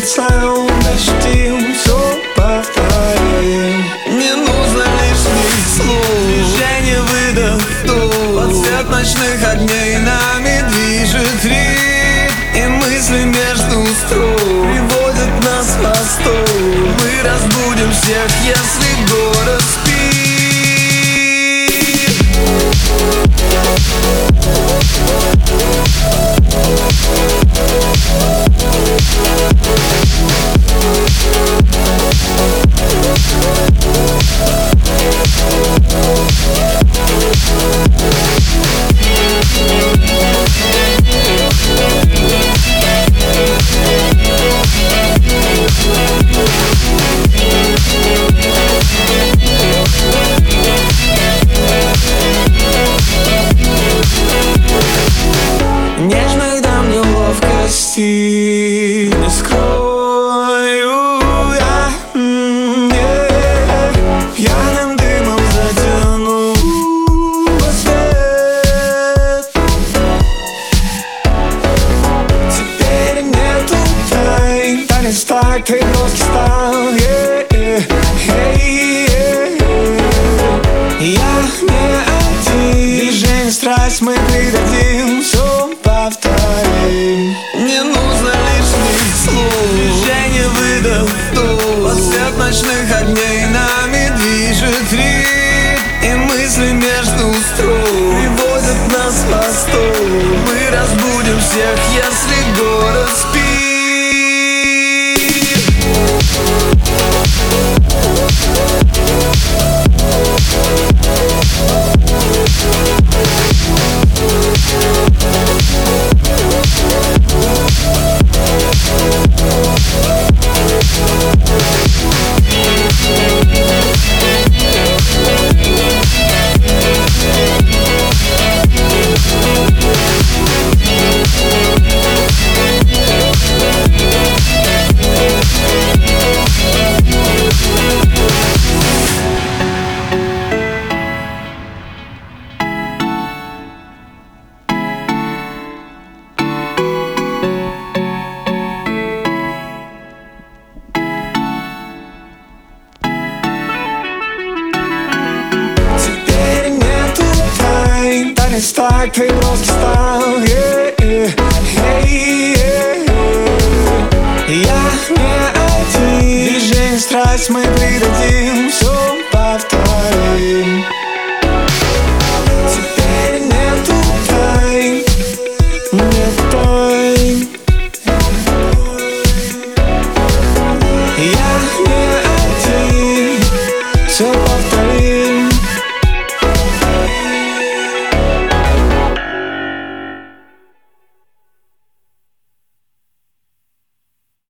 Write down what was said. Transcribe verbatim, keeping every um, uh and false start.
целом ощутим, все повторим. Не нужно лишних слов, движение, выдох, вдох. Под свет ночных огней нами движет ритм, и мысли между строк приводят нас в восток. Мы разбудим всех, если город спит. Нежных дам неловкости не скрою я, м, yeah. Пьяным дымом затяну свет. Теперь нету тайн, танец так тревожки стал, yeah, yeah, hey, yeah, yeah. Я не один, движение, страсть мы придадим, все повторим. Не нужно лишних слов, движение, выдох, вдох. Под свет ночных огней нами движет ритм, и мысли между строк приводят нас в восток. Мы разбудим всех, если город спит. Танец так тревожки стал, yeah, yeah, hey, yeah, yeah. Я не один, движение, страсть мы придадим.